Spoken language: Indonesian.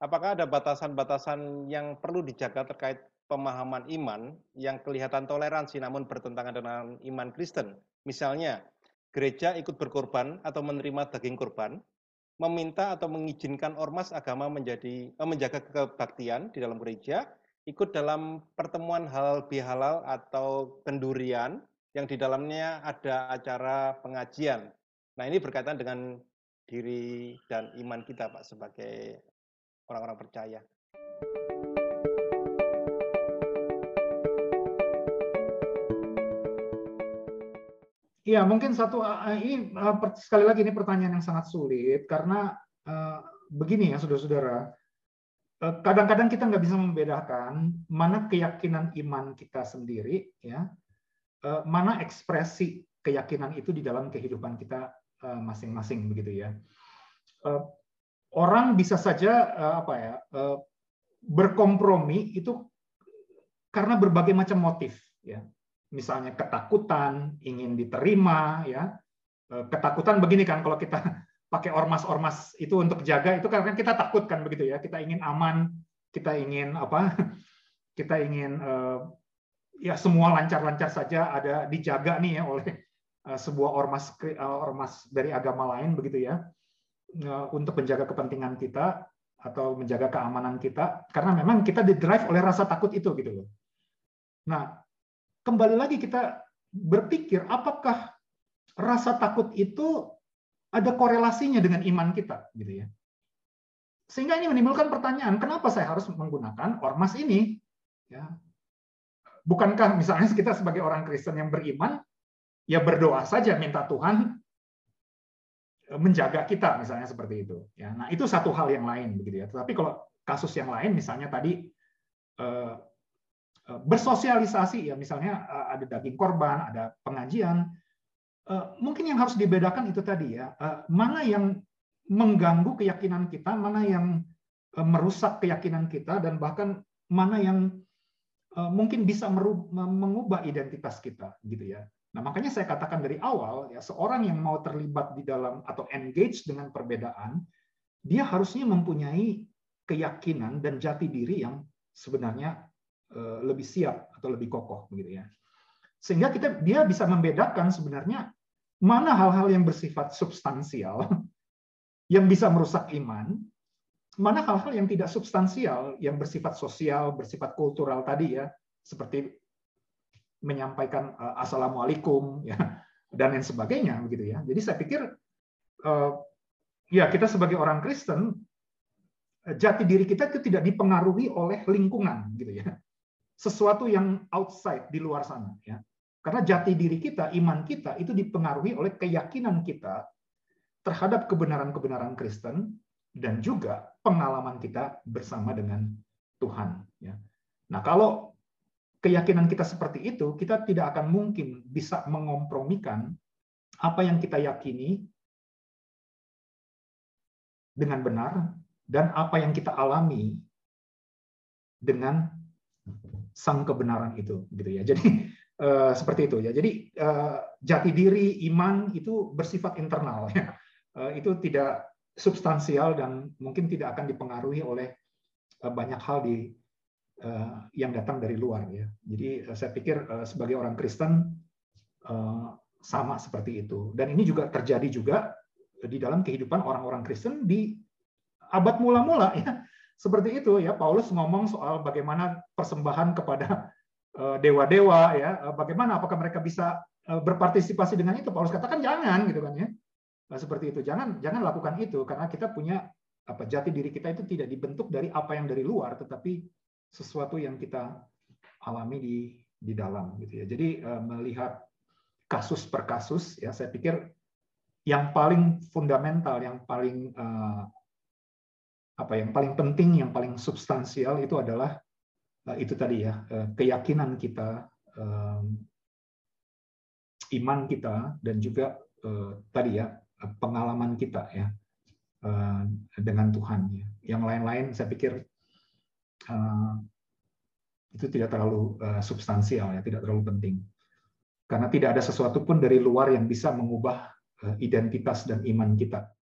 apakah ada batasan-batasan yang perlu dijaga terkait pemahaman iman yang kelihatan toleransi namun bertentangan dengan iman Kristen? Misalnya, gereja ikut berkorban atau menerima daging kurban, meminta atau mengizinkan ormas agama menjaga kebaktian di dalam gereja, ikut dalam pertemuan halal bihalal atau kendurian yang di dalamnya ada acara pengajian. Nah, ini berkaitan dengan diri dan iman kita, Pak, sebagai orang-orang percaya. Iya, mungkin ini sekali lagi ini pertanyaan yang sangat sulit karena begini ya, saudara-saudara. Kadang-kadang kita nggak bisa membedakan mana keyakinan iman kita sendiri, ya, mana ekspresi keyakinan itu di dalam kehidupan kita masing-masing, begitu ya. Orang bisa saja berkompromi itu karena berbagai macam motif, ya. Misalnya ketakutan, ingin diterima, ya. Ketakutan begini kan, kalau kita pakai ormas-ormas itu untuk jaga, itu karena kita takut kan, begitu ya. Kita ingin aman, kita ingin kita ingin ya semua lancar-lancar saja, ada dijaga nih ya oleh sebuah ormas dari agama lain, begitu ya, untuk menjaga kepentingan kita atau menjaga keamanan kita, karena memang kita didrive oleh rasa takut itu, gitu loh. Nah, kembali lagi kita berpikir apakah rasa takut itu ada korelasinya dengan iman kita, gitu ya. Sehingga ini menimbulkan pertanyaan, kenapa saya harus menggunakan ormas ini? Ya. Bukankah misalnya kita sebagai orang Kristen yang beriman, ya berdoa saja minta Tuhan menjaga kita, misalnya seperti itu. Ya. Nah, itu satu hal yang lain, begitu ya. Tetapi kalau kasus yang lain, misalnya tadi bersosialisasi, ya misalnya ada daging korban, ada pengajian, mungkin yang harus dibedakan itu tadi ya, mana yang mengganggu keyakinan kita, mana yang merusak keyakinan kita, dan bahkan mana yang mungkin bisa mengubah identitas kita, gitu ya. Nah, makanya saya katakan dari awal ya, seorang yang mau terlibat di dalam atau engage dengan perbedaan, dia harusnya mempunyai keyakinan dan jati diri yang sebenarnya lebih siap atau lebih kokoh, begitu ya. Sehingga dia bisa membedakan sebenarnya mana hal-hal yang bersifat substansial yang bisa merusak iman, mana hal-hal yang tidak substansial yang bersifat sosial, bersifat kultural tadi ya, seperti menyampaikan assalamualaikum ya, dan lain sebagainya, begitu ya. Jadi saya pikir ya kita sebagai orang Kristen, jati diri kita itu tidak dipengaruhi oleh lingkungan, gitu ya. Sesuatu yang outside, di luar sana, ya. Karena jati diri kita, iman kita itu dipengaruhi oleh keyakinan kita terhadap kebenaran-kebenaran Kristen dan juga pengalaman kita bersama dengan Tuhan, ya. Nah, kalau keyakinan kita seperti itu, kita tidak akan mungkin bisa mengompromikan apa yang kita yakini dengan benar dan apa yang kita alami dengan sang kebenaran itu, gitu ya. Jadi seperti itu ya. Jadi jati diri iman itu bersifat internal ya. Itu tidak substansial dan mungkin tidak akan dipengaruhi oleh banyak hal yang datang dari luar ya. Jadi saya pikir sebagai orang Kristen sama seperti itu. Dan ini juga terjadi juga di dalam kehidupan orang-orang Kristen di abad mula-mula ya. Seperti itu ya, Paulus ngomong soal bagaimana persembahan kepada dewa-dewa ya, bagaimana apakah mereka bisa berpartisipasi dengan itu? Paulus katakan jangan, gitu kan ya. Seperti itu. Jangan lakukan itu karena kita punya jati diri kita itu tidak dibentuk dari apa yang dari luar, tetapi sesuatu yang kita alami di dalam, gitu ya. Jadi melihat kasus per kasus ya, saya pikir yang paling fundamental, yang paling yang paling penting, yang paling substansial itu adalah itu tadi ya, keyakinan kita, iman kita, dan juga tadi ya, pengalaman kita ya dengan Tuhan ya. Yang lain-lain saya pikir itu tidak terlalu substansial ya, tidak terlalu penting. Karena tidak ada sesuatu pun dari luar yang bisa mengubah identitas dan iman kita